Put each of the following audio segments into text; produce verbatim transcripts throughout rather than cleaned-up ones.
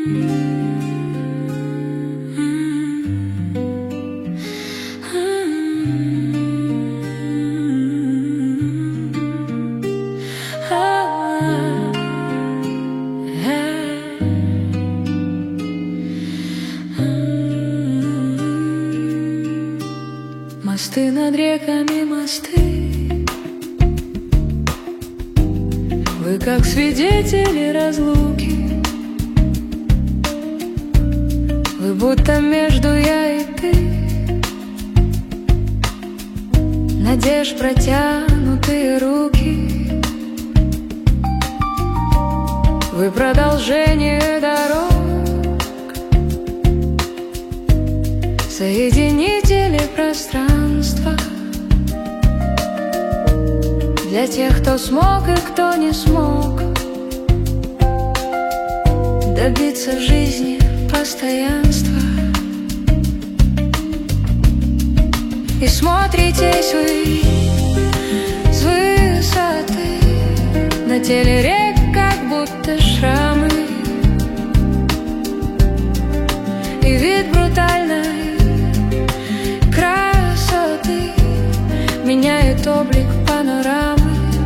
Мосты над реками, мосты, вы как свидетели разлуки. Вы будто между я и ты, надежд протянутые руки. Вы продолжение дорог, соединители пространства для тех, кто смог и кто не смог добиться в жизни постоянства. И смотритесь вы с высоты на теле рек, как будто шрамы, и вид брутальной красоты меняет облик панорамы.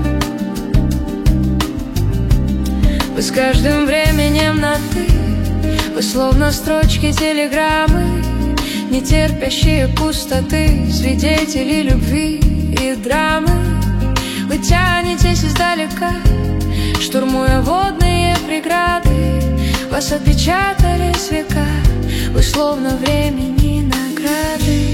Вы с каждым временем на «ты», вы словно строчки телеграммы, не терпящие пустоты, свидетели любви и драмы. Вы тянетесь издалека, штурмуя водные преграды. Вас отпечатались века, вы словно времени награды.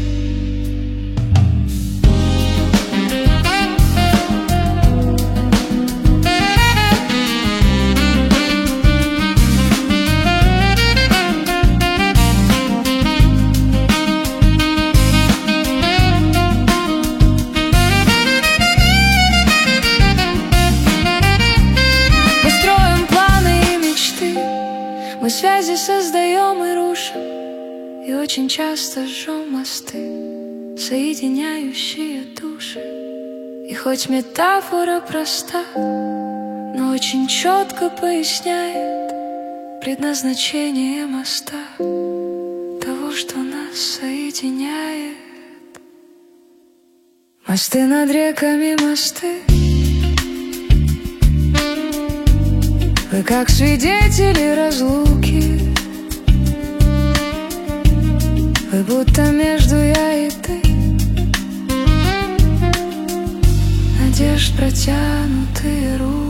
Мы связи создаем и рушим, и очень часто жжем мосты, соединяющие души. И хоть метафора проста, но очень четко поясняет предназначение моста, того, что нас соединяет. Мосты над реками, мосты, вы как свидетели разлуки. Вы будто между я и ты, надежд протянутые руки.